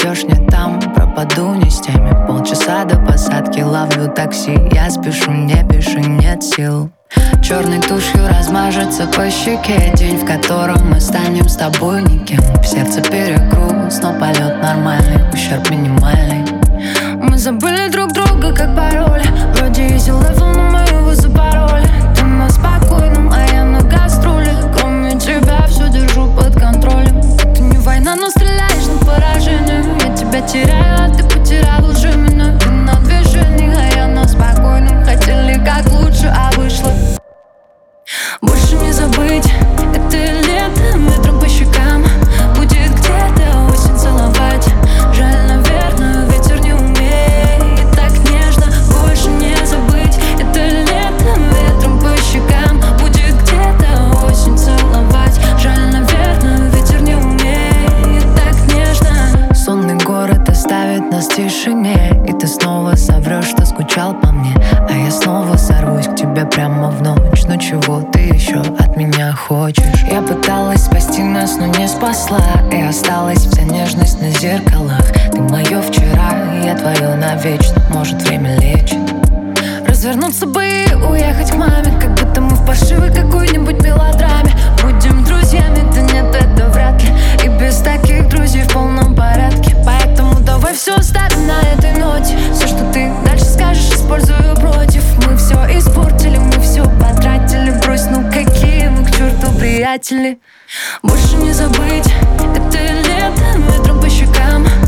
найдешь не там, пропаду не с теми. Полчаса до посадки, ловлю такси. Я спешу, не пиши, нет сил. Черной тушью размажется по щеке день, в котором мы станем с тобой никем. В сердце перегруз, но полет нормальный, ущерб минимальный. Мы забыли друг друга как пароль. Вроде easy level, но мы его запороли. Ты на спокойном, а я на гастроли. Кроме тебя все держу под контролем. Это не война, но стреляешь на поражение. Я тебя теряю, а ты потерял уже меня. Ты на движении, а я на спокойном. Хотели как лучше, а вышло. Больше не забыть это лето, ветром по щекам. Будет где-то осень целовать. Жаль, наверное, ветер не умеет так нежно. Больше не забыть это лето, ветром по щекам. Будет где-то осень целовать. Жаль, наверное, ветер не умеет так нежно. Сонный город оставит нас в тишине, и ты снова соврешь, что скучал по мне. А я снова сорвусь к тебе прямо в ночь. Но чего ты еще от меня хочешь? Я пыталась спасти нас, но не спасла. И осталась вся нежность на зеркалах. Ты мое вчера, я твое навечно. Может, время лечит. Развернуться бы и уехать к маме, как будто мы в паршивой какой-нибудь мелодраме. Будем друзьями, да нет, это вряд ли. И без таких друзей в полном порядке. Поэтому давай все оставим на этой ноте. Все, что ты дальше скажешь, использую против. Мы все испортили, мы все потратили. Брось, ну какие мы к черту приятели. Больше не забыть это лето, ветром по щекам.